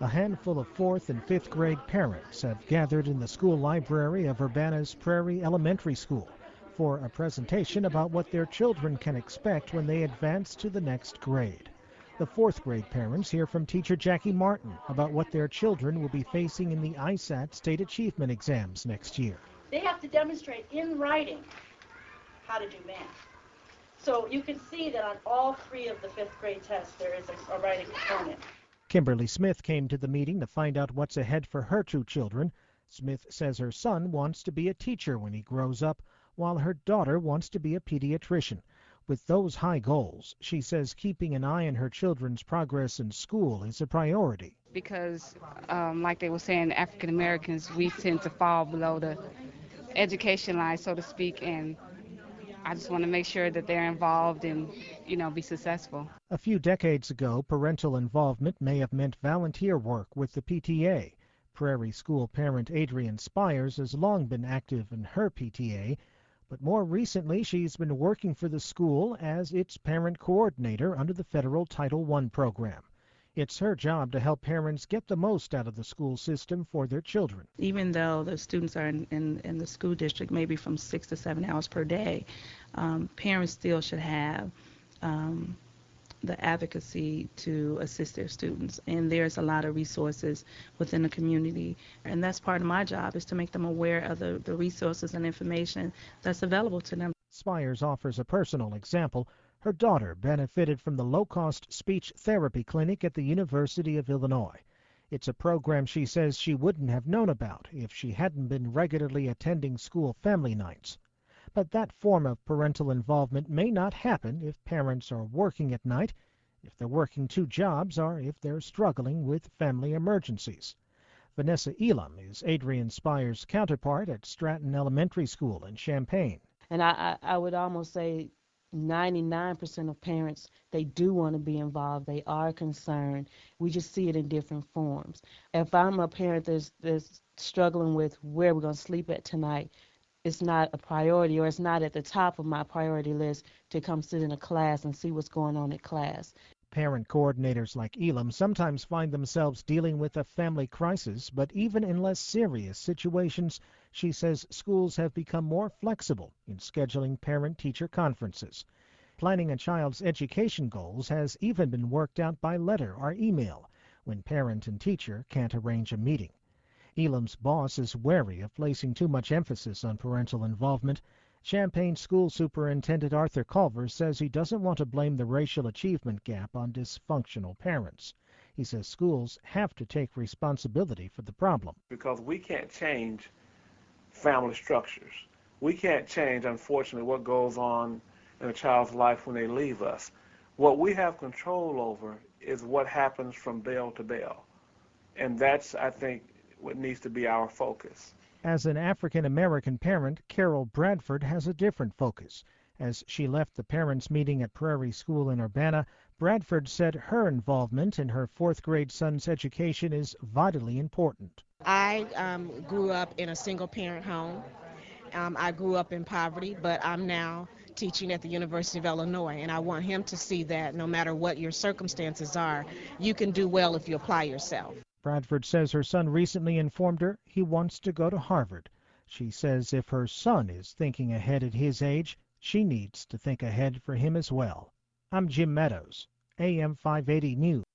A handful of 4th and 5th grade parents have gathered in the school library of Urbana's Prairie Elementary School for a presentation about what their children can expect when they advance to the next grade. The 4th grade parents hear from teacher Jackie Martin about what their children will be facing in the ISAT state achievement exams next year. They have to demonstrate in writing how to do math. So you can see that on all 3 of the 5th grade tests there is a writing component. Kimberly Smith came to the meeting to find out what's ahead for her 2 children. Smith says her son wants to be a teacher when he grows up, while her daughter wants to be a pediatrician. With those high goals, she says keeping an eye on her children's progress in school is a priority. Because, like they were saying, African Americans, we tend to fall below the education line, so to speak, and I just want to make sure that they're involved and, be successful. A few decades ago, parental involvement may have meant volunteer work with the PTA. Prairie School parent Adrienne Spires has long been active in her PTA, but more recently she's been working for the school as its parent coordinator under the federal Title I program. It's her job to help parents get the most out of the school system for their children. Even though the students are in the school district maybe from 6 to 7 hours per day, parents still should have the advocacy to assist their students. And there's a lot of resources within the community. And that's part of my job, is to make them aware of the resources and information that's available to them. Spires offers a personal example. Her daughter benefited from the low-cost speech therapy clinic at the University of Illinois. It's a program she says she wouldn't have known about if she hadn't been regularly attending school family nights. But that form of parental involvement may not happen if parents are working at night, if they're working 2 jobs, or if they're struggling with family emergencies. Vanessa Elam is Adrienne Spires' counterpart at Stratton Elementary School in Champaign. And I would almost say 99% of parents, they do want to be involved. They are concerned. We just see it in different forms. If I'm a parent that's struggling with where we're going to sleep at tonight, it's not a priority, or it's not at the top of my priority list to come sit in a class and see what's going on at class. Parent coordinators like Elam sometimes find themselves dealing with a family crisis, but even in less serious situations, she says schools have become more flexible in scheduling parent-teacher conferences. Planning a child's education goals has even been worked out by letter or email when parent and teacher can't arrange a meeting. Elam's boss is wary of placing too much emphasis on parental involvement. Champaign School Superintendent Arthur Culver says he doesn't want to blame the racial achievement gap on dysfunctional parents. He says schools have to take responsibility for the problem. Because we can't change family structures. We can't change, unfortunately, what goes on in a child's life when they leave us. What we have control over is what happens from bell to bell. And that's, I think, what needs to be our focus. As an African-American parent, Carol Bradford has a different focus. As she left the parents' meeting at Prairie School in Urbana, Bradford said her involvement in her 4th grade son's education is vitally important. I grew up in a single-parent home. I grew up in poverty, but I'm now teaching at the University of Illinois, and I want him to see that no matter what your circumstances are, you can do well if you apply yourself. Bradford says her son recently informed her he wants to go to Harvard. She says if her son is thinking ahead at his age, she needs to think ahead for him as well. I'm Jim Meadows, AM 580 News.